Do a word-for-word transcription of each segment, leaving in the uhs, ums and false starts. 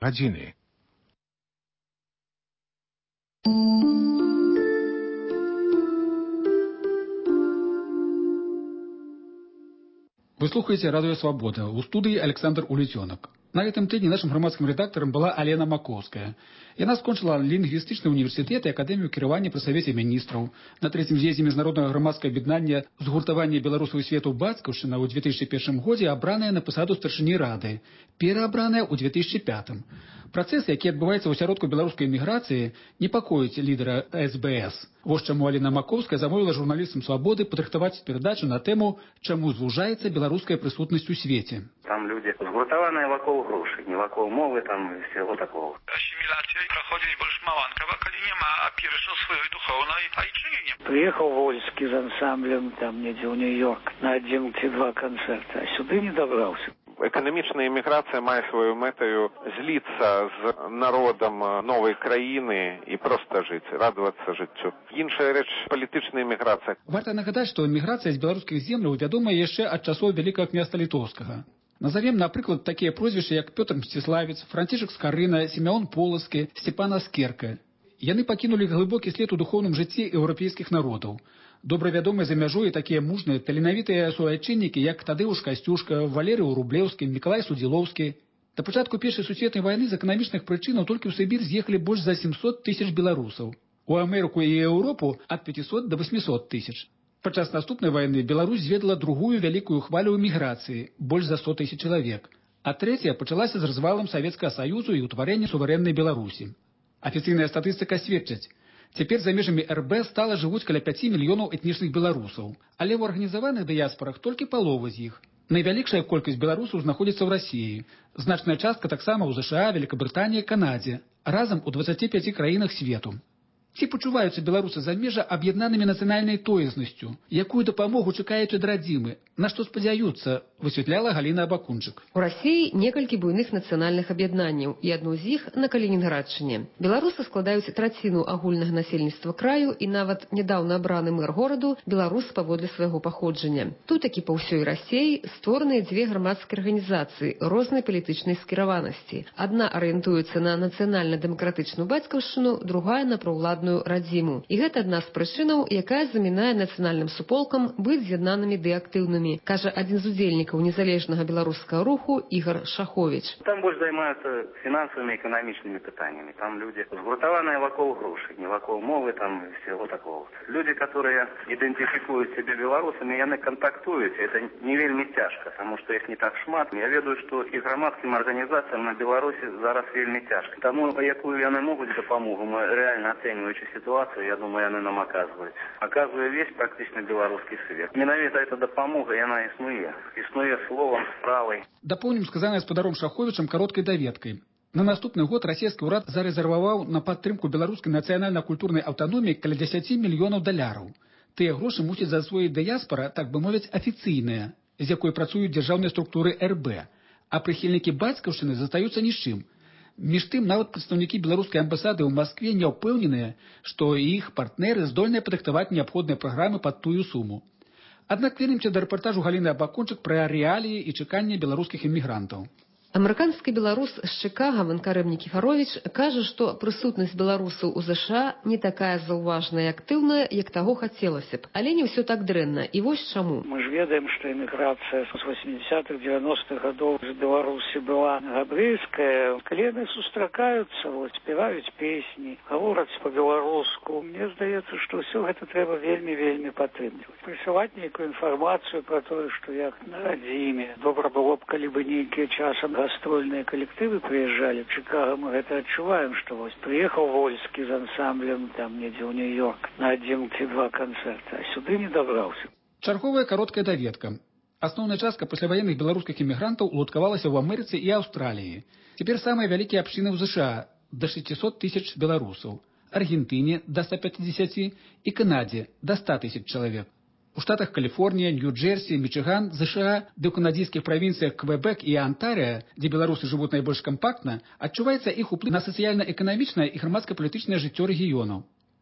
гадзіны. Вы слухаеце радыё Свабода. У студыі Александр Улецёнак. На гэтым тыдні нашым грамадскім рэдактарам была Алена Макоўская. Яна скончыла лінгвістычны ўніверсітэт і акадэмію кіравання пры савеце міністраў. На трэцім з'ездзе міжнароднага грамадскага аб'яднання згуртавання беларусаў свету бацькаўшчына ў две тысячы першым годзе абраная на пасаду старшыні рады, пераабраная ў две тысячы пятым. Працэс, які адбываецца ў асяродку беларускай эміграцыі, непакоіць лідара эс бэ эс. Вось чаму Алена Макоўская замовіла журналістам «Свабоды» падрыхтаваць перадачу на тэму «Чаму звужаецца беларуская прысутнасць у свеце». Там люди згуртаваныя вакол грошай, не вакол мовы там і всего такого. Асіміляцыя праходзіць больш маланкава, калі няма апірышаў сваёй духоўнай айчыне. Приехал Вольский с ансамблем там недзе ў Нью-Йорк на один ці два канцэрта, а сюды не добраўся. Эканамічная эміграцыя мае сваю мэтаю зліцца з народам новай краіны і проста жыць, радавацца жыццю. Іншая рэч палітычная эміграцыя. Варта нагадаць, што эміграцыя з беларускіх земляў вядомая яшчэ ад часоў Вялікага княства Літоўскага. Назовем, напрыклад, такія прозвішчы, як Пётр Мсціславец, Францішак Скарына, Сімеон Поласкі, Сцепан Аскерка. Яны пакінулі глыбокі след у духоўным жыцці еўрапейскіх народаў. Добра вядомыя за мяжой такія мужныя, таленавітыя суайчыннікі, як Тадеуш Касцюшка, Валерый Рублеўскі, Мікалай Судзілоўскі. Да пачатку Першай сусветнай вайны з эканамічных прычынаў толькі ў Сібір з'ехалі больш за сямсот тысяч беларусаў. У Амерыку і Еўропу ад пяцісот да васьмісот тысяч. Падчас наступнай вайны Беларусь зведала другую вялікую хвалю эміграцыі, больш за сто тысяч чалавек. А трэцяя пачалася з развалам Савецкага Саюзу і ўтварэння суверэннай Беларусі. Афіцыйная статыстыка сведчыць, цяпер за межамі эр бэ стала жывуць каля пяці мільёнаў этнічных беларусаў, але ў арганізаваных дыяспарах толькі палова з іх. Найвялікшая колькасць беларусаў знаходзіцца ў Расіі. Значная частка таксама ў зэ ша а, Великабрытаніі, Канадзе, разам у дваццаці пяці краінах свету. Ці пачуваюцца беларусы замежжа аб'яднанымі нацыянальнай тоеснасцю, якую дапамогу чакаюць ад радзімы, на што спадзяюцца, высвятляла Галіна Абакунчык. У Расіі некалькі буйных нацыянальных аб'яднанняў, і адну з іх на Калінінградчыне. Беларусы складаюць траціну агульнага насельніцтва краю, і нават нядаўна абраны мэр гораду беларус паводле свайго паходжання. Тут, як і па ўсёй Расіі, створаныя дзве грамадскія арганізацыі рознай палітычнай скіраванасці. Адна арыентуецца на нацыянальна-дэмакратычную бацькаўшчыну, другая на праўладную радзіму. І гэта адна з прычынаў, якая замінае нацыянальным суполкам быць з'яднанымі ды актыўнымі, кажа адзін з удзельнікаў незалежнага беларускага руху Ігор Шахович. Там больше занимаются финансовыми и экономичными питаниями. Там люди сгуртованные вокруг грошей, не вокруг мовы там и всего такого. Люди, которые идентификуют себя белорусами, яны контактуют. Это не вельми тяжко, потому что их не так шмат. Я ведаю, что и громадским организациям на Беларуси зараз вельми тяжко. Тому, якую яны могут допомогу, мы реально оцениваем ситуацию, я думаю, яны нам оказывают. Оказывая весь практично белорусский свет. Менавіта эта дапамога, яна існуе. Існуе словом, справай. Дапомнім сказанае спадаром Шаховічам кароткай даведкай. На наступны год расійскі ўрад зарэзерваваў на падтрымку беларускай нацыянальна-культурнай аўтаноміі каля дзесяці мільёнаў даляраў. Тыя грошы мусіць засвоіць дыяспара, так бы мовіць, афіцыйная, з якой працуюць дзяржаўныя структуры эр бэ. А прыхільнікі бацькаўшчыны застаюцца ні з чым. Між тым, нават прадстаўнікі беларускай амбасады ў Маскве не ўпэўненыя, што іх партнеры здольныя падрыхтаваць неабходныя праграмы пад тую суму. Аднак вернемся да рэпартажу Галіны Абакунчык пра рэаліі і чаканні беларускіх эмігрантаў. Амерыканскі беларус з Чыкага Ванкарэм Нікіфаровіч кажа, што прысутнасць беларусаў у зэ ша а не такая заўважная і актыўная, як таго хацелася б. Але не ўсё так дрэнна. І вось чаму. Мы ж ведаем, што эміграцыя з восьмідзесятых дзевяностых гадоў з Беларусі была габрэйская. Калі яны сустракаюцца, вот, спяваюць песні, гавораць па-беларуску. Мне здаецца, што ўсё гэта трэба вельмі-вельмі падтрымліваць. Прысылаць нейкую інфармацыю пра тое, што як на радзіме. Добра было б, калі бы нейкія часам гастрольные коллективы приезжали. В Чикаго мы это отчуваем, что вот приехал Вольский с ансамблем там недзе ў Нью-Йорк на один ці два концерта, а сюды не добраўся. Чарговая кароткая даведка. Асноўная частка пасляваенных беларускіх эмігрантаў уладкавалася ў Амерыцы і Аўстраліі. Цяпер самыя вялікія абшчыны ў зэ ша а да шэсцісот тысяч беларусаў, Аргентыне да ста пяцідзесяці і Канадзе да ста тысяч чалавек. У штатах Каліфорнія, Нью-Джерсі, Мічыган, зэ ша а, ды ў канадзійскіх правінцыях Квебек і Антарыя, дзе беларусы жывуць найбольш кампактна, адчуваецца іх уплыў на сацыяльна-эканамічнае і грамадска-палітычнае жыццё рэгіёнаў.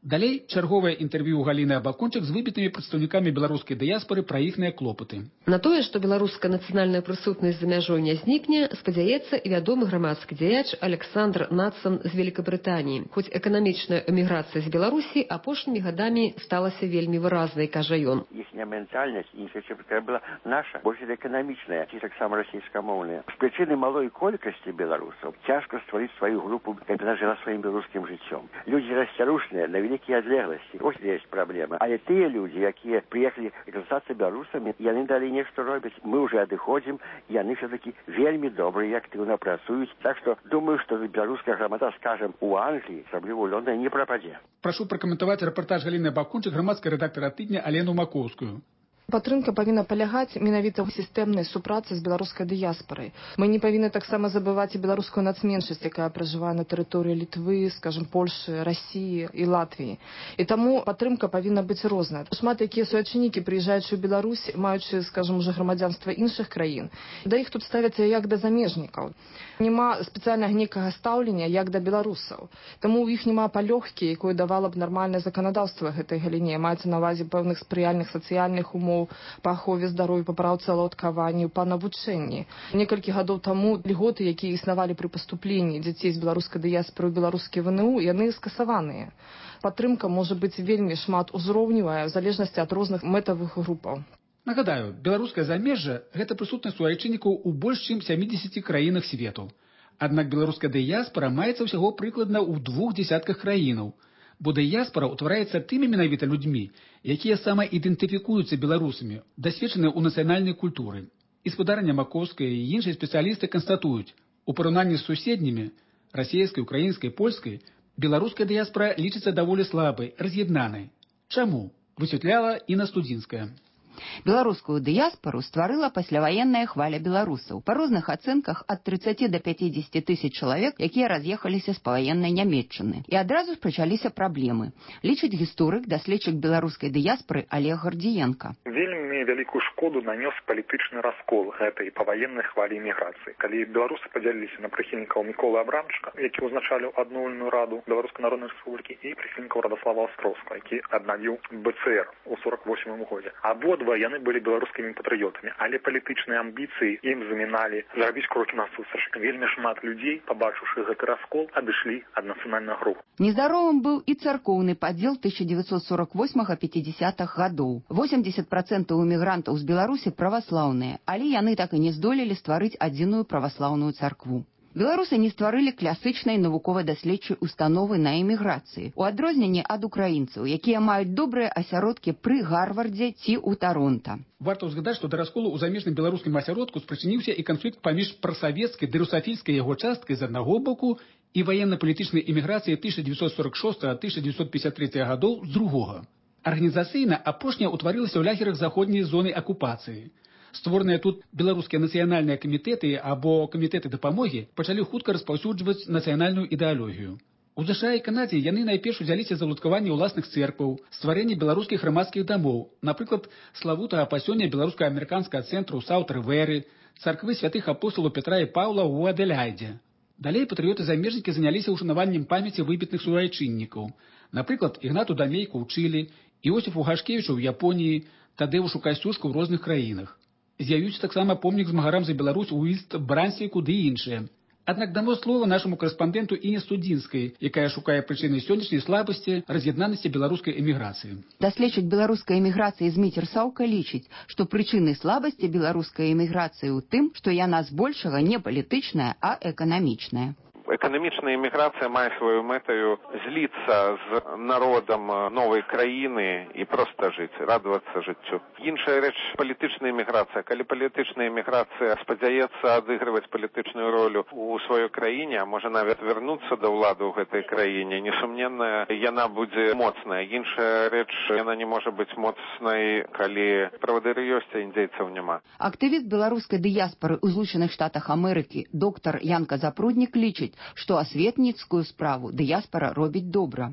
Далей чарговае інтэрв'ю Галіны Абакончык з выбітнымі прадстаўнікамі беларускай дыяспары пра іхныя клопаты. На тое, што беларуская нацыянальная прысутнасць за мяжой не знікне, спадзяецца і вядомы грамадскі дзеяч Александр Надсон з Великабрытаніі. Хоць эканамічная эміграцыя з Беларусі апошнімі гадамі сталася вельмі выразнай, кажа ён. Іхняя ментальнасць, ініцыятыва была наша, больш эканамічная, ці таксама расійскамоўная. З прычыны малой колькасці беларусаў цяжка стварыць сваю групу, каб яна жыла сваім беларускім жыццём. Людзі расцярушныя на вялікія адлегласці. Ось ёсць праблема. Але тыя людзі, якія прыехалі казацца беларусамі, яны далі нешта робяць. Мы ўжо адыходзім, яны все-таки вельмі добрыя, актыўна працуюць. Так што думаю, што беларуская грамада, скажем, у Англіі, асабліва ў Лондоне, не прападзе. Прашу пракаментаваць рэпартаж Галіны Абакончык, грамадская рэдактара тыдня Алену Маковскую. Падтрымка павінна палягаць менавіта ў сістэмнай супрацы з беларускай дыяспарай. Мы не павінны таксама забываць і беларускую нацменшасць, якая пражывае на тэрыторыі Літвы, скажем, Польшы, Расіі і Латвіі. І таму падтрымка павінна быць розная. Шмат якія суайчыннікі, прыязджаючы ў Беларусь, маючы, скажем, уже грамадзянства іншых краін, да іх тут ставяцца як да замежнікаў. Нема спецыяльнага нейкага стаўлення як да беларусаў. Таму ў іх няма палёгкі, якую давала б нармальнае заканадаўства гэтай галіне. Маецца на ўвазе пэўных спрыяльных сацыяльных умоў па ахове здароўя, па праўцалаўдкаванню, па навучэнні. Некалькі гадоў таму льготы, якія існавалі пры паступленні дзяцей з беларускай дыяспары ў беларускі вэ эн у, яны скасаваныя. Падтрымка можа быць вельмі шмат узроўневая, в залежнасці ад розных мэтавых групаў. Нагадаю, беларускае замежжа – гэта прысутнасць суайчыннікаў у больш чым сямідзесяці краінах свету. Аднак беларуская дыяспара маецца ўсяго прыкладна ў двух дзесятках краінаў, бо дыяспара ўтвараецца тымі менавіта людзьмі, якія самаідэнтыфікуюцца беларусамі, дасведчаныя ў нацыянальнай культуры. І спадарня Маковская і іншыя спецыялісты канстатуюць, у параўнанні з суседнімі – расійскай, украінскай, польскай – беларуская дыяспара лічыцца даволі слабай, раз'яднанай. Чаму? Высвятляла Інна Студзінская. Беларускую дыяспару стварыла пасляваенная хваля беларусаў. Па розных ацэнках ад трыццаці да пяцідзесяці тысяч чалавек, якія раз'ехаліся з паваеннай Нямецчыны. І адразу ж пачаліся праблемы. Лічыць гісторык, даследчык беларускай дыяспары Олег Гардзіенка. Вельмі вялікую шкоду нанёс палітычны раскол гэтай паваеннай хвалі эміграцыі. Калі беларусы падзяліліся на прыхільнікаў Міколы Абрамчыка, які ўзначаліў адноўленую раду Беларускай Народнай Рэспублікі, і прыхільнікаў Радаслава Астроўскага, які аднавіў бэ цэ эр у сорок восьмым годзе. Абодва яны былі беларускімі патрыётамі, але палітычныя амбіцыі ім заміналі зрабіць крокі насустрач. Вельмі шмат людзей, пабачыўшы гэты раскол, адышлі ад нацыянальных груп. Нездаровым быў і царкоўны падзел тысяча дзевяцьсот сорок восьмага - пяцідзясятых гадоў. восемьдесят процентов эмігрантаў з Беларусі праваслаўныя, але яны так і не здолелі стварыць адзіную праваслаўную царкву. Беларусы не стварылі класычнай навукова-даследчай установы на эміграцыі, у адрозненні ад украінцаў, якія маюць добрыя асяродкі пры Гарвардзе ці ў Таронта. Варта ўзгадаць, што да расколу ў замежным беларускім асяродку спрычыніўся і канфлікт паміж прасавецкай ды русафільскай яго часткай з аднаго боку і ваенна-палітычнай эміграцыяй тысяча дзевяцьсот сорок шостага - тысяча дзевяцьсот пятьдесят третьего гадоў з другога. Арганізацыйна апошняя ўтварылася ў лагерах заходняй зоны акупацыі. Створаныя тут беларускія нацыянальныя камітэты або камітэты дапамогі пачалі хутка распаўсюджваць нацыянальную ідэалогію. У ЗША і Канадзе яны найперш узяліся за ўладкаванне ўласных цэркваў, стварэнне беларускіх грамадскіх дамоў, напрыклад, славутага па сёння беларуска-амерыканскага цэнтру Саут-Рывэры, царквы святых апосталаў Петра і Паўла ў Адэляйдзе. Далей патрыёты-замежнікі заняліся ўшанаваннем памяці выбітных суайчыннікаў, напрыклад, Ігнату Дамейку ў Чылі, Іосіфу Гашкевічу ў Японіі, Тадеушу Касцюшку ў розных краінах. З'явіўся таксама помнік змагарам за Беларусь у Іст Брансвіку ды іншыя. Аднак дамо слова нашаму корэспандэнту Інне Студзінскай, якая шукае прычыны сённяшняй слабасці, раз'яднанасці беларускай эміграцыі. Даследчык беларускай эміграцыі Зміцер Саўка лічыць, што прычыны слабасці беларускай эміграцыі ў тым, што яна збольшага не палітычная, а эканамічная. Эканамічная эміграцыя мае сваю мэтаю зліцца з народам новай краіны і проста жыць, радавацца жыццю. Іншая рэч палітычная эміграцыя. Калі палітычная эміграцыя спадзяецца адыгрываць палітычную ролю ў сваёй краіне, а можа нават вярнуцца да ўлады ў гэтай краіне, несумненна, яна будзе моцная. Іншая рэч, яна не можа быць моцнай, калі правадыры ёсць, а індзейцаў няма. Актывіст беларускай дыяспары ў Злучаных Штатах Амерыкі доктар Янка Запруднік лічыць, што асветніцкую справу дыяспара робіць добра.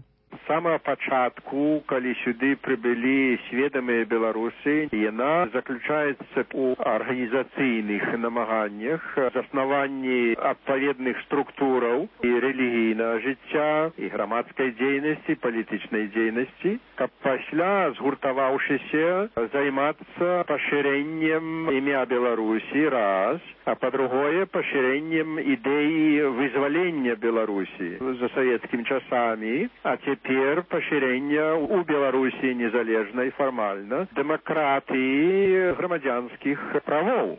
самого пачатку, калі сюды прибыли сведомые белорусы, яна заключается у организацийных намаганнях, засновании отповедных структураў и религийного жыцця, и громадской деятельности, политичной деятельности, каб пасля, згуртаваўшыся, займацца пашырэннем імя Беларуси, раз, а по-другое, пашырэннем ідэі вызвалення Беларуси за советскими часами, а теперь поширение у Беларуси незалежной формально демократии громадянских правов.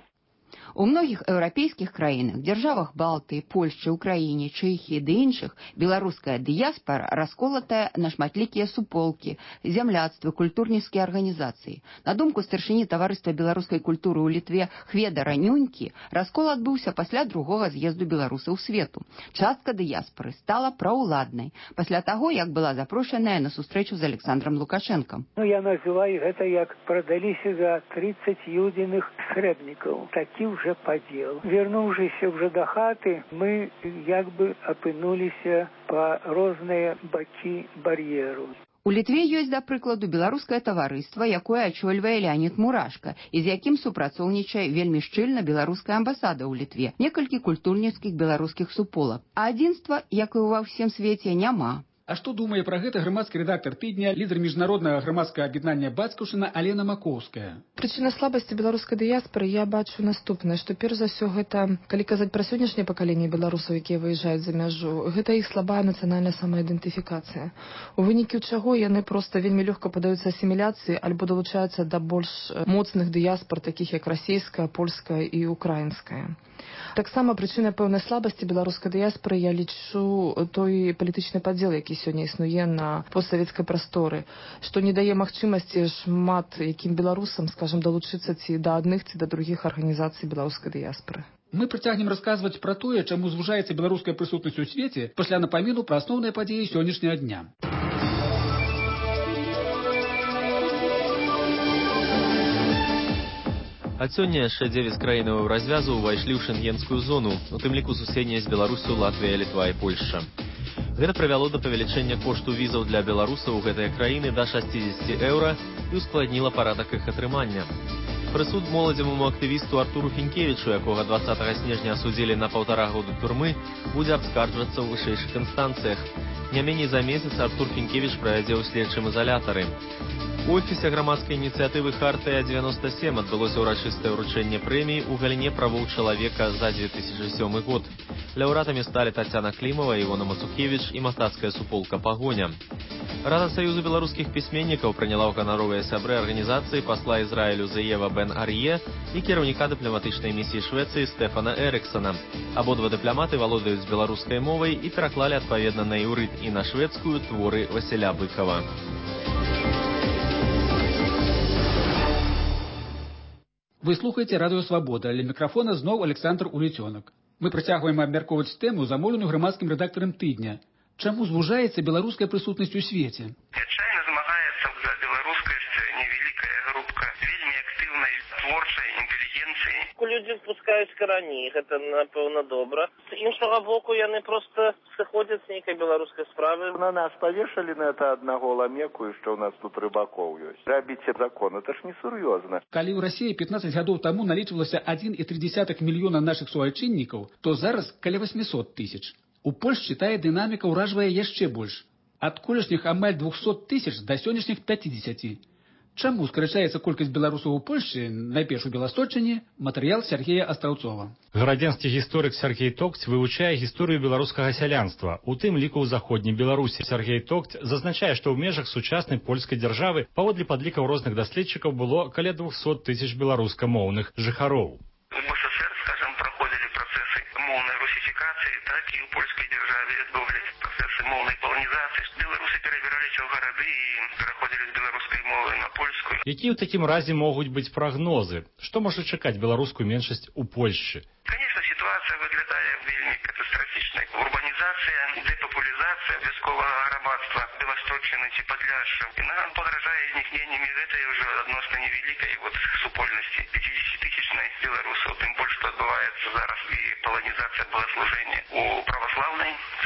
У многіх еўрапейскіх краінах, дзяржавах Балтыі, Польшчы, Украіне, Чэхіі ды іншых беларуская дыяспара расколатая на шматлікія суполкі, зямляцтвы, культурніцкія арганізацыі. На думку старшыні таварыства беларускай культуры ў Літве Хведара Нюнькі, раскол адбыўся пасля другога з'езду беларусаў свету. Частка дыяспары стала праўладнай пасля таго, як была запрошаная на сустрэчу з Александром Лукашэнкам. Ну, я называю гэта як прадаліся за тридцать юдзіных срэбнікаў. Такі уже подел. Вернувшись уже до хаты, мы як бы апынуліся по розныя бакі бар'еру. У Літве ёсць, да прыкладу, беларускае таварыства, якое ачольвае Леонид Мурашка, і з якім супрацоўнічае вельмі шчыльна беларуская амбасада ў Літве, некалькі культурніцкіх беларускіх суполак. А адзінства, як і ва ўсім свеце, няма. А што думае пра гэта грамадскі рэдактар тыдня, лідар міжнароднага грамадскага аб'яднання «Бацькаўшчына» Алена Макоўская. Прычына слабасці беларускай дыяспоры я бачу наступнае, што перш за ўсё гэта, калі казаць пра сённяшняе пакаленне беларусаў, якія выязджаюць за мяжу, гэта іх слабая нацыянальная самаідэнтыфікацыя. У выніку чаго яны проста вельмі лёгка падаюцца асіміляцыі альбо далучаюцца да больш моцных дыяспор, такіх як расійская, польская і украінская. Таксама прычына пэўнай слабасці беларускай дыяспоры я лічу той палітычны падзел, які сёння існуе на постсавецкай прасторы, што не дае магчымасці шмат якім беларусам, скажам, далучыцца ці да адных, ці да другіх арганізацый беларускай дыяспоры. Мы працягнем расказваць пра тое, чаму звужаецца беларуская прысутнасць у свеце пасля напаміну пра асноўныя падзеі сённяшняга дня. Ад сёння яшчэ дзевяць краінаў развязу ўвайшлі ў шэнгенскую зону, у тым ліку суседнія з Беларусю, Латвія, Літва і Польшча. Гэта прывяло да павелічэння кошту візаў для беларусаў у гэтыя краіны да шэсцьдзесят еўра і ускладніла парадак іх атрымання. Прысуд моладзеваму актывісту Артуру Фінкевічу, якога дваццатага снежня асудзілі на паўтара году турмы, будзе абскарджвацца ў вышэйшых інстанцыях. Не меней за месяц Артур Фінкевіч правядзе ў следчым изолятары. У офісе грамадскай ініцыятывы «Хартыя девяносто семь» адбылося ўрачыстае ўручэнне прэміі ў галіне правоў чалавека за две тысячи сёмы год. Лаўрэатамі сталі Тацяна Клімава, Івона Мацукевіч і мастацкая суполка «Пагоня». Рада Саюзу беларускіх пісьменнікаў прыняла ў ганаровыя сябры арганізацыі пасла Ізраілю Зеева Бен Ар'е і кіраўніка дыпламатычнай місіі Швецыі Стэфана Эрыксона. Абодва дыпламаты валодаюць беларускай мовай і пераклалі адпаведна на іўрыт і на шведскую творы Васіля Быкова. Вы слухаеце радыё «Свабода», ля мікрафона зноў Александр Улецёнак. Мы працягваем абмяркоўваць тэму, замоўленую грамадскім рэдактарам тыдня. Чаму звужаецца беларуская прысутнасць у свеце? Отчаянно змагаецца за беларускасць невялікая групка вельмі актыўнай творчай інтэлігенцыі. Людзі пускаюць карані, гэта, напэўна, добра. З іншага боку, яны проста сыходзяць з нейкай беларускай справы. На нас павешалі на это аднаго ламеку, і што ў нас тут рыбакоў ёсць. Рабіце закон, это ж несур'ёзна. Калі ў Расіі пятнаццаць гадоў таму налічвалася адзін і тры дзесятых мільёна нашых суайчыннікаў, то зараз каля восьмісот тысяч. У Польшчы тая дынаміка ўражвае яшчэ больш. Ад колішніх амаль двухсот тысяч да сённяшніх пяцідзесяці. Чаму скарачаецца колькасць беларусаў у Польшчы, найперш у Беласточчыне, матэрыял Сергея Астраўцова. Градзянскі гісторык Сергей Токць вывучае гісторыю беларускага сялянства, у тым ліку ў заходняй Беларусі. Сергей Токць зазначае, што ў межах сучаснай польскай дзяржавы паводле падлікаў розных даследчыкаў было каля двухсот тысяч беларускамоўных жыхароў. Так і ў польскай дзяржаве адбываліся працэсы моўнай паланізацыі. Беларусы перабіраліся ў гарады і пераходзілі з беларускай мовы на польскую. Якія ў такім разе могуць быць прагнозы? Што можа чакаць беларускую меншасць у Польшчы? Конечно, ситуация выглядае вельмі катастрофічнай. Урбанізацыя, депопулізацыя вясковага грамадства Беласточчыны ці Падляшша. І нам пагражае знікненнямі гэтай ўжо адносна невялікай вот супольнасці пятидесятитысячнай беларусаў. Тым больш, што адбываецца зараз і паланізацыя богослужэння у праваслаўнай царкве.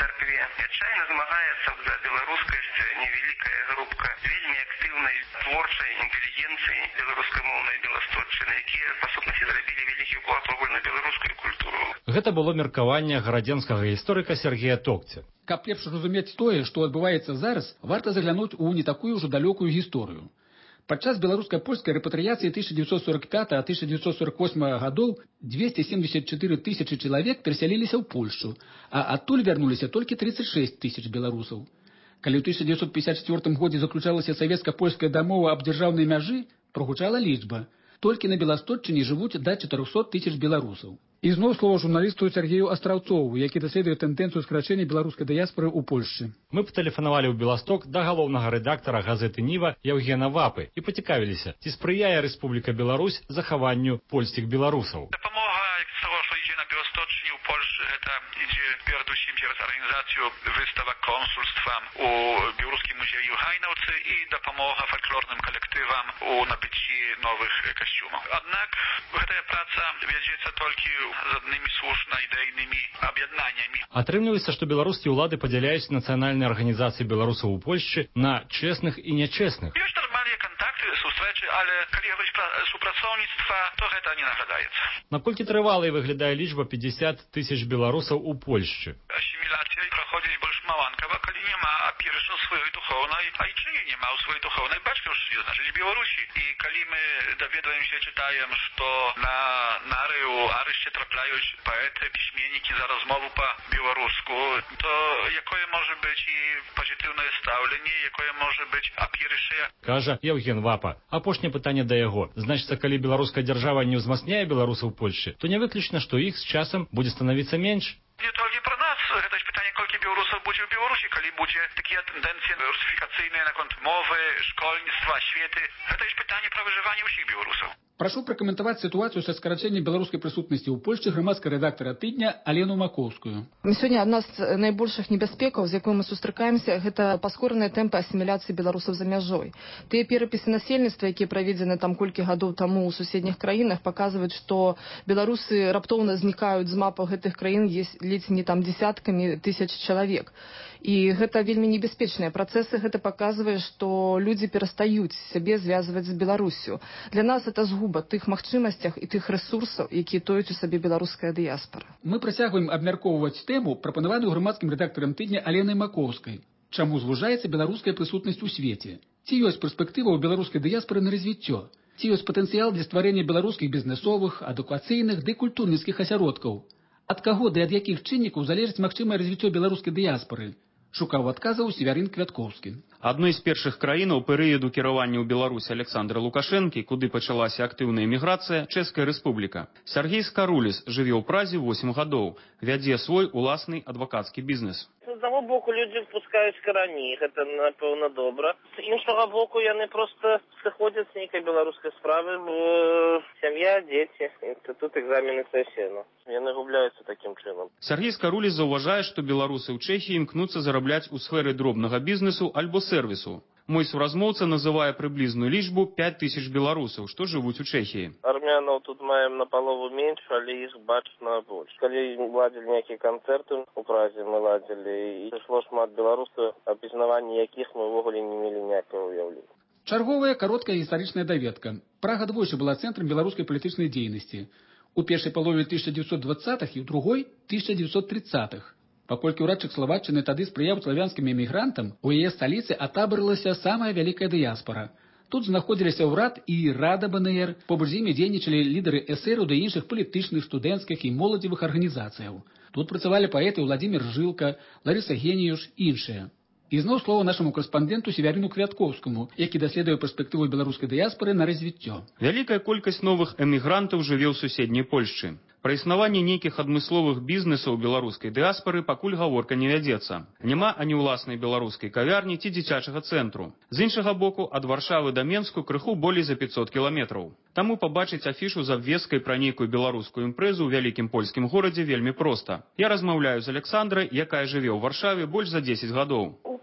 і адчайна змагаецца за беларускасць невялікая групка вельмі актыўнай творчай інтэлігенцыі беларускамоўнай беласточчыны, якія па сутнасці зрабілі вялікі ўклад у агульнабеларускую культуру. Гэта было меркаванне гарадзенскага гісторыка Сергея Токця. Каб лепш разумець тое, што адбываецца зараз, варта заглянуць у не такую ўжо далёкую гісторыю. Падчас беларуска-польскай рэпатрыяцыі тысяча девятьсот сорок пятого - тысяча девятьсот сорок восьмого гадоў двести семьдесят четыре тысячи чалавек перасяліліся ў Польшу, а адтуль вярнуліся толькі тридцать шесть тысяч беларусаў. Калі ў тысяча девятьсот пятьдесят четвёртым годзе заключалася савецка-польская дамова аб дзяржаўнай мяжы, прогучала лічба. Толькі на Беласточчыне жывуць да четырёхсот тысяч беларусаў. І зноў слова журналісту Сергею Астраўцову, які даследуе тэндэнцыю скарачэння беларускай дыяспоры ў Польшчы. Мы патэлефанавалі ў Беласток да галоўнага рэдактара газеты «Ніва» Яўгена Вапы і пацікавіліся, ці спрыяе Рэспубліка Беларусь захаванню польскіх беларусаў. Дапамога з таго, што ідзе на Беласточчыне ў Польшчы, гэта ідзе перадусім цераз арганізацыю выставак консульствам у Беларускім музеі ў Гайнаўцы і дапамога фальклорным калектывам у набыцці новых касцюмаў. Аднак гэтая праца вядзецца толькі з аднымі слушна ідэйнымі аб'яднаннямі. Атрымліваецца, што беларускія ўлады падзяляюць нацыянальныя арганізацыі беларусаў у Польшчы на чэсных і нячэсных. Ёсць нармальныя кантакты, сустрэчы, але калі гаварыць пра супрацоўніцтва, то гэта не наглядаецца. Наколькі трывалай выглядае лічба пятьдесят тысяч беларусаў у Польшчы? Асіміляцыя праходзіць больш маланкава, калі няма апірыша сваёй духоўнай айчыны, няма ў сваёй духоўнай бацькаўшчыне, значыць Беларусі. І калі мы даведваемся, чытаем, што на нары ў арышце трапляюць паэты, пісьменнікі за размову па-беларуску, то якое можа быць і пазітыўнае стаўленне, якое можа быць апірыша? Кажа Яўген Вапа. Апошняе пытанне да яго. Значыцца, калі беларуская дзяржава не ўзмацняе беларусаў у Польшчы, то не выключна, што іх з часам будзе становіцца менш. Не толькі пра нас, гэта ж пытанне, колькі беларусаў будзе ў Беларусі, калі будзе такія тэндэнцыі русіфікацыйныя наконт мовы, школьніцтва, асветы. Гэта ж пытанне пра выжыванне ўсіх беларусаў. Прашу пракаментаваць сітуацыю са скарачэннем беларускай прысутнасці ў Польшчы грамадскага рэдактара тыдня Алену Макоўскую. Сёння адна з найбольшых небяспекаў, з якой мы сустракаемся, гэта паскораныя тэмпы асіміляцыі беларусаў за мяжой. Тыя перапісы насельніцтва, якія праведзены там колькі гадоў таму ў суседніх краінах, паказваюць, што беларусы раптоўна знікаюць з мапаў гэтых краін ледзь не там дзесяткамі тысяч чалавек. І гэта вельмі небяспечныя працэсы, гэта паказвае, што людзі перастаюць сябе звязваць з Беларусю. Для нас это згуба тых магчымасцях і тых рэсурсаў, якія тоюць у сабе беларуская дыяспара. Мы працягваем абмяркоўваць тэму, прапанаваную грамадскім рэдактарам тыдня Аленай Макоўскай. Чаму звужаецца беларуская прысутнасць у свеце? Ці ёсць перспектыва ў беларускай дыяспары на развіццё? Ці ёсць патэнцыял для стварэння беларускіх бізнесовых, адукацыйных ды культурніцкіх асяродкаў? Ад каго ды ад якіх чыннікаў залежыць магчымае развіццё беларускай дыяспары? Шукаў адказаў Севярын Квяткоўскі. Адной з першых краінаў перыяду кіравання ў Беларусі Александра Лукашэнкі, куды пачалася актыўная эміграцыя, Чэшская Рэспубліка. Сяргей Скаруліс жыве ў Празе восемь гадоў, вядзе свой уласны адвакацкі бізнес. З аднаго боку людзі впускаюць карані, гэта, напэўна, добра. З іншага боку яны проста сыходзяць з нейкай беларускай справы, сям'я, дзеці, інстытут, экзамены, сесія. Ну, яны губляюцца такім чынам. Сяргей Скаруліс заўважае, што беларусы ў Чэхіі імкнуцца зарабляць у сферы дробнага бізнесу альбо сервису. Мой суразмоўца называе прыблізную лічбу пять тысяч беларусаў, што жывуць у Чэхіі. Армянаў тут маем напалову менш, але іх бачна больш. Калі ладзілі нейкія канцэрты у Празе, мы ладзілі, і прыйшло шмат беларусаў, абізнаванні якіх мы ўвогуле не мелі ніякага ўяўлення. Чарговая кароткая гістарычная даведка. Прага двойчы была цэнтрам беларускай палітычнай дзейнасці. У першай палове тысяча девятьсот двадцатых і ў другой тысяча девятьсот тридцатых. Паколькі ўрадчык Славаччыны тады спрыяў славянскім эмігрантам, у яе сталіцы атабарылася самая вялікая дыяспара. Тут знаходзіліся ўрад і рада БНР, побач з імі дзейнічалі лідары эсэраў ды іншых палітычных, студэнцкіх і моладзевых арганізацыяў. Тут працавалі паэты Владзімір Жылка, Ларыса Геніюш і іншыя. І зноў слова нашаму корэспандэнту Севярыну Квяткоўскаму, які даследуе перспектыву беларускай дыяспары на развіццё. Вялікая колькасць новых эмігрантаў жыве ў суседняй Польшчы. Пра існаванне нейкіх адмысловых бізнесаў беларускай дыяспары пакуль гаворка не вядзецца. Няма ані ўласнай беларускай кавярні ці дзіцячага цэнтру. З іншага боку, ад Варшавы да Менску крыху болей за пятьсот кіламетраў. Таму пабачыць афішу з абвесткай пра нейкую беларускую імпрэзу ў вялікім польскім горадзе вельмі проста. Я размаўляю з Александрай, якая жыве ў Варшаве больш за дзесяць гадоў. У Польшчы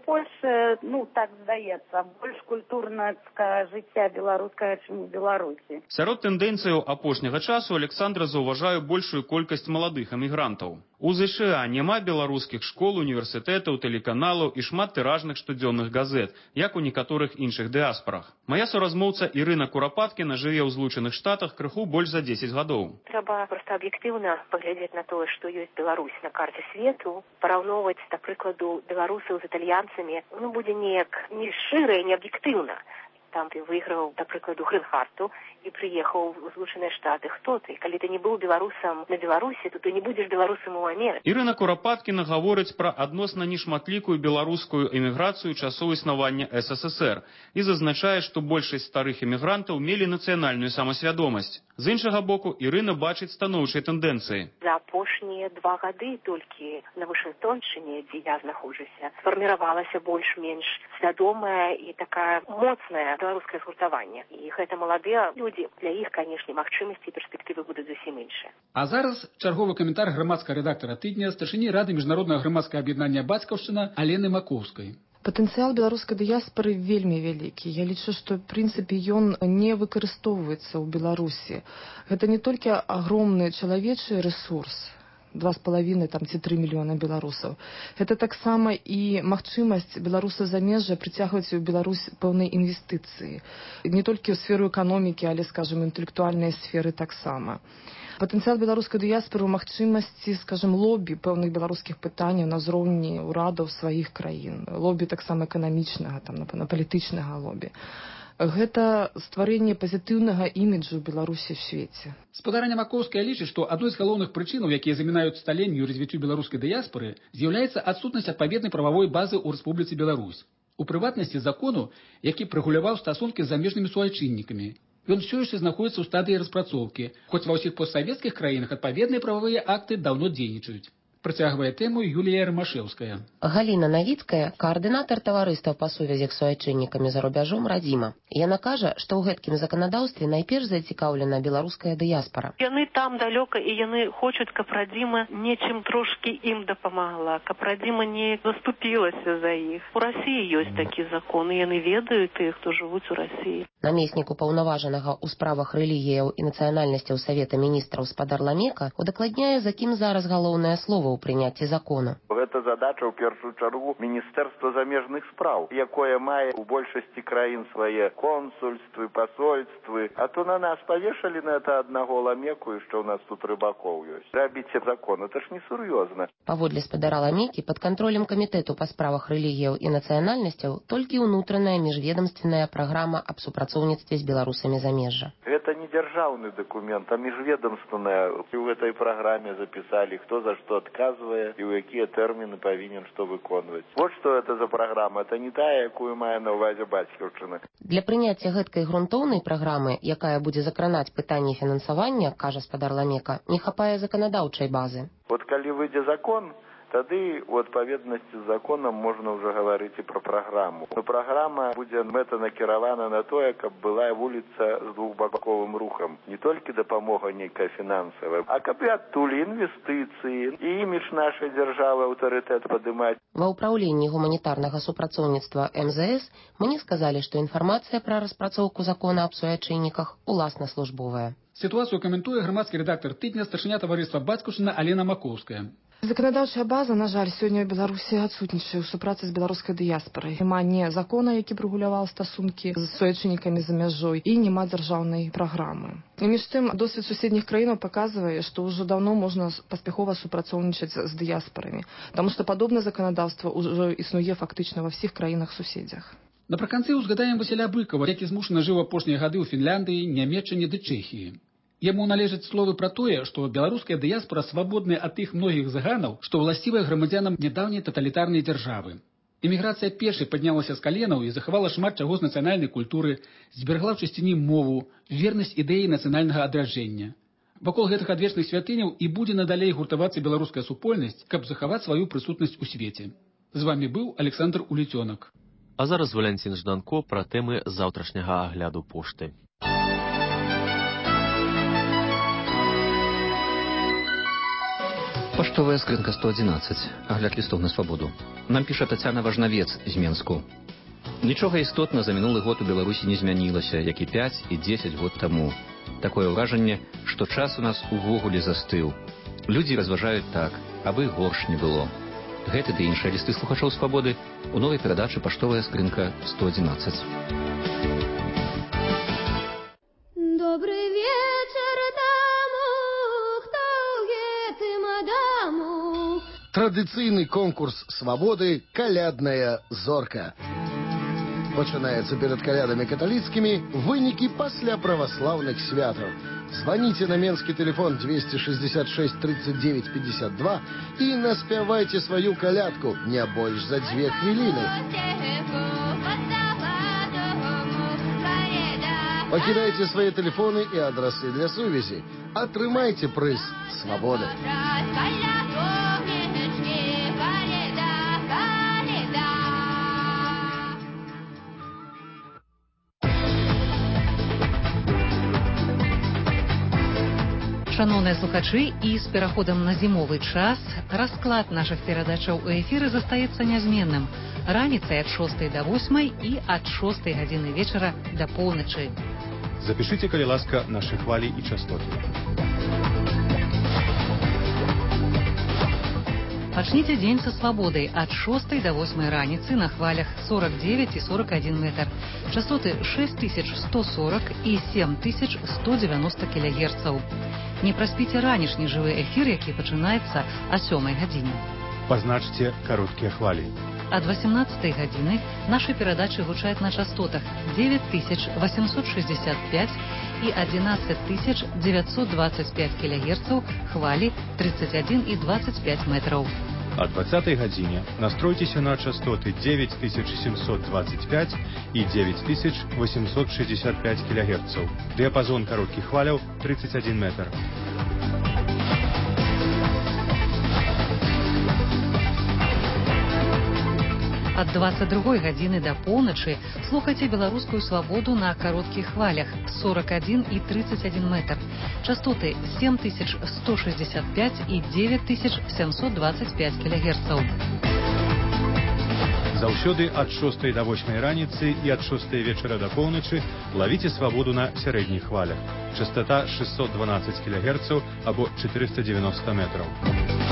ну, так здаецца, больш культурнае жыцця беларускае, чым у Беларусі. Сярод тэндэнцыяў апошняга часу Александра заўважае большую колькасць маладых эмігрантаў. У ЗША няма беларускіх школ, універсітэтаў, тэлеканалаў і шмат тыражных штодзённых газет, як у некаторых іншых дыаспарах. Мая суразмоўца Ірына Курапаткіна жыве ў Злучаных Штатах крыху больш за дзесяць гадоў. Трэба проста аб'ектыўна паглядзець на тое, што ёсць Беларусь на карце свету, параўноўваць, да прыкладу, беларусаў з італьянцамі, ну, будзе неяк не шчыра і не аб'ектыўна. Там ты выйграў, да прыкладу, грын-карту і прыехаў у Злучаныя Штаты. Хто ты? Калі ты не быў беларусам на Беларусі, то ты не будзеш беларусам у Амерыцы. Ірына Курапаткіна гаворыць пра адносна нешматлікую беларускую эміграцыю часоў існавання эс эс эс эр і зазначае, што большасць старых эмігрантаў мелі нацыянальную самасвядомасць. З іншага боку, Ірына бачыць станоўчыя тэндэнцыі. За апошнія два гады толькі на Вашынгтоншчыне, дзе я знаходжуся, сфарміравалася больш-менш свядомая і такая моцная беларускае згуртаванне. І гэта маладыя людзі. Для іх, канешне, магчымасці і перспектывы будуць зусім іншыя. А зараз чарговы каментар грамадскага рэдактара тыдня, старшыні Рады міжнароднага грамадскага аб'яднання «Бацькаўшчына» Алены Макоўскай. Патэнцыял беларускай дыяспары вельмі вялікі. Я лічу, што, в прынцыпе, ён не выкарыстоўваецца ў Беларусі. Гэта не толькі агромны чалавечы рэсурс, два з палавінай там ці тры мільёна беларусаў. Гэта таксама і магчымасць беларусаў замежжа прыцягваць у Беларусь пэўныя інвестыцыі. Не толькі ў сферу эканомікі, але, скажам, інтэлектуальнай сферы таксама. Патэнцыял беларускай дыяспары ў магчымасці, скажам, лобі пэўных беларускіх пытанняў на ўзроўні ўрадаў сваіх краін. Лобі таксама эканамічнага, там, на палітычнага лобі. Гэта стварэнне пазітыўнага іміджу Беларусі ў свеце. Спадарня Макоўская лічыць, што адной з галоўных прычынаў, якія замінаюць сталенню і развіццю беларускай дыяспары, з'яўляецца адсутнасць адпаведнай прававой базы ў Рэспубліцы Беларусь. У прыватнасці закону, які прэгуляваў стасункі з замежнымі суайчыннікамі. Ён все яшчэ знаходзіцца ў стадыі распрацоўкі, хоць ва ўсіх постсавецкіх краінах адпаведныя прававыя акты даўно дзейнічаюць. Працягвае тэму Юлія Рамашэўская. Галіна Навіцкая, каардынатар таварыства па сувязях з суайчыннікамі за рубяжом «Радзіма». Яна кажа, што ў гэткім заканадаўстве найперш зацікаўлена беларуская дыяспара. Яны там далёка і яны хочуць, каб «Радзіма» нечым трошкі ім дапамагла, каб «Радзіма» не заступілася за іх. У Расіі ёсць такі закон, і яны ведаюць тых, хто жывуць у Расіі. Намеснік упаўнаважанага ў справах рэлігіяў і нацыянальнасцяў Савета міністраў спадар Ламека удакладняе, за кім зараз галоўнае слова ў прыняцці закона. Гэта задача, ў першую чаргу, Міністэрства замежных спраў, якое мае ў большасці краін свае консульствы, пасольствы. А то на нас павешалі на это аднаго Ламеку, і што ў нас тут рыбакоў ёсць. Рабіце закон, это ж не сур'ёзна. Паводле спадара Ламекі, пад кантролем камітэту па справах рэлігіяў і нацыянальнасцяў толькі ўнутраная міжведамственная праграма аб супрацоўніцтве з беларусамі замежжа. Гэта не дзяржаўны дакумент, а міжведамственная. І ў гэтай праграме запісалі, хто за што адказвае і ў якія тэрміны павінен што выконваць. Вот што это за праграма, это не тая, якую мае на ўвазе Бацькаўшчына. Для прыняцця гэткай грунтоўнай праграмы, якая будзе закранаць пытанні фінансавання, кажа спадар Ламека, не хапае заканадаўчай базы. Вот калі выйдзе закон, тады у адпаведнасці з законам можна ўжо гаварыць і пра праграму. Но праграма будзе мэтанакіравана на тое, каб была вуліца з двухбаковым рухам. Не толькі дапамога нейкая фінансавая, а каб і адтуль інвестыцыі, і імідж нашай дзяржавы, аўтарытэт падымаць. Ва ўпраўленні гуманітарнага супрацоўніцтва эм зэ эс мне сказалі, што інфармацыя пра распрацоўку закона аб суайчынніках уласна-службовая. Сітуацыю каментуе грамадскі рэдактар тыдня, старшыня таварыства «Бацькаўшчына» Алена Макоўская. Заканадаўчая база, на жаль, сёння ў Беларусі адсутнічае ў супрацы з беларускай дыяспарай. Няма ні закона, які прэгуляваў стасункі з суайчыннікамі за мяжой, і няма дзяржаўнай праграмы. І між тым, досвед суседніх краінаў паказвае, што ўжо даўно можна паспяхова супрацоўнічаць з дыяспарамі, таму што падобнае заканадаўства ўжо існуе фактычна ва ўсіх краінах-суседзях. Напрыканцы ўзгадаем Васіля Быкава, які змушана жыў апошнія гады ў Фінляндыі, Нямеччыне ды Чэхіі. Яму належаць словы пра тое, што беларуская дыяспара свабодная ад тых многіх заганаў, што ўласцівыя грамадзянам нядаўняй таталітарнай дзяржавы. Эміграцыя першай паднялася з каленаў і захавала шмат чаго з нацыянальнай культуры, зберагла ў чысціні мову, вернасць ідэі нацыянальнага адраджэння. Вакол гэтых адвечных святыняў і будзе надалей гуртавацца беларуская супольнасць, каб захаваць сваю прысутнасць у свеце. З вамі быў Александр Уліцёнак. А зараз Валянцін Жданко пра тэмы заўтрашняга агляду пошты. Паштовая скрынка сто одиннадцать. Агляд листов на свабоду. Нам піша Тацяна Важнавец з Менску. Нічога істотна за мінулы год у Беларусі не змянілася, як і пяць і дзесяць год таму. Такое ўражанне, што час у нас увогуле застыў. Людзі разважаюць так, абы горш не было. Гэты ды іншыя лісты слухачоў свабоды у новай перадачы «Паштовая скрынка сто одиннадцать». Добрый вечер тому, хто ў гэтым адаму. Традыцыйны конкурс свабоды «Калядная зорка». Пачынаецца перад калядамі каталіцкімі, вынікі пасля праваслаўных святаў. Звоните на менскі телефон двести шестьдесят шесть тридцать девять пятьдесят два и наспявайте свою калядку не больш за две хвилины. Покидайте свои телефоны и адресы для сувязі. Атрымайте прыз свободы. Шановныя слухачы, і з пераходам на зімовы час расклад нашых перадачаў у эфіры застаецца нязменным. Раніцай ад шостай да восьмай і ад шостай гадзіны вечара да поўначы. Запишите, калі ласка, наши хвалі і частоты. Пачніце дзень са свабодай ад шостай да восьмай раніцы на хвалях сорок девять і сорок один метр. Частоты шесть тысяч сто сорок і семь тысяч сто девяносто кілогерцаў. Не праспіце ранішні жывы эфір, які пачынаецца о сёмай гадзіне. Пазначце кароткія хвалі. Ад восемнадцатай гадзіны нашы перадачы гучаць на частотах девять тысяч восемьсот шестьдесят пять и одиннадцать тысяч девятьсот двадцать пять килогерцаў, хвали тридцать один и двадцать пять метров. О двадцатой гадзине настройтесь на частоты девять тысяч семьсот двадцать пять и девять тысяч восемьсот шестьдесят пять килогерцаў. Диапазон коротких хваляў тридцать один метр. Ад двадцать другой гадзіны да поўначы слухайце беларускую свабоду на кароткіх хвалях сорок один и тридцать один метр. Частоты семь тысяч сто шестьдесят пять и девять тысяч семьсот двадцать пять килогерцаў. Заўсёды ад шостай да восьмай раніцы і ад шостай вечара да поўначы лавіце свабоду на сярэдніх хвалях. Частота шестьсот двенадцать килогерцаў або четыреста девяносто метров.